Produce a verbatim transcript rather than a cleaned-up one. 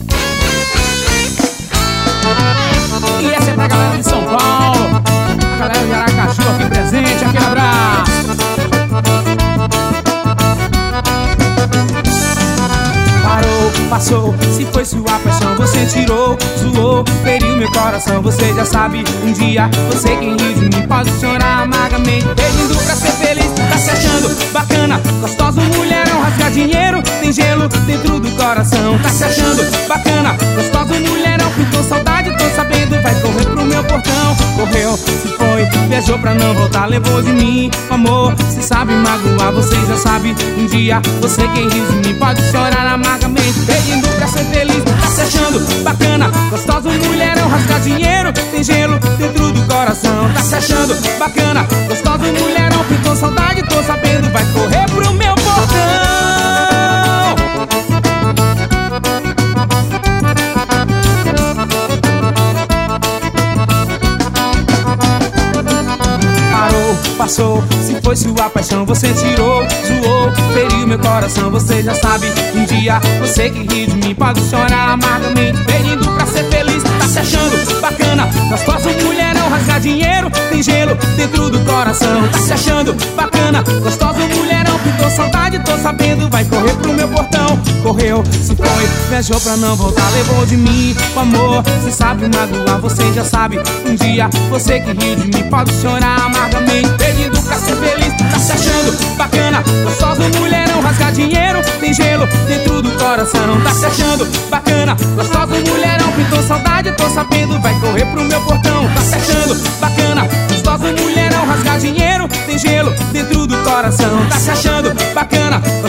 E essa é pra galera de São Paulo, a galera de Aracaju aqui presente, aquele abraço. Parou, passou, se foi sua paixão você tirou, zoou, feriu meu coração, você já sabe. Um dia você quem ri de mim pode chorar amargamente, pedindo pra ser feliz, tá se achando bacana, gostoso, mulherão, rasga dinheiro, tem gelo dentro do coração. Tá se achando bacana, gostoso, mulherão, pintou saudade, tô sabendo, vai correr pro meu portão. Correu, se foi, viajou pra não voltar, levou de mim, amor, se sabe magoar, você já sabe. Um dia você quem ri de mim pode chorar amargamente, pedindo pra ser feliz, tá se achando bacana, gostoso, mulherão, rasga dinheiro, tem gelo dentro do coração. Tá se achando bacana, gostoso, mulherão, pintou saudade, tô sabendo, vai correr pro meu portão. Parou, passou, se foi sua paixão você tirou, zoou, feriu meu coração, você já sabe. Um dia você que ri de mim pode chorar amargamente, pedindo pra ser feliz, tá se achando bacana, gostoso, mulherão, rasga dinheiro, tem gelo dentro do coração. Tá se achando bacana, gostoso, mulherão, pintou saudade, tô sabendo, vai correr pro meu portão. Correu, se foi, viajou pra não voltar, levou de mim o amor, se sabe magoar, você já sabe. Um dia você que ri de mim pode chorar amargamente, pedindo pra ser feliz, tá se achando bacana, gostoso, mulherão, rasga dinheiro, tem gelo dentro do coração. Tá se achando bacana, gostoso, mulherão, pintou saudade, tô sabendo, vai correr pro meu portão. Tá se achando bacana, gostoso, mulherão, rasga dinheiro, tem gelo dentro do coração. Tá se achando bacana,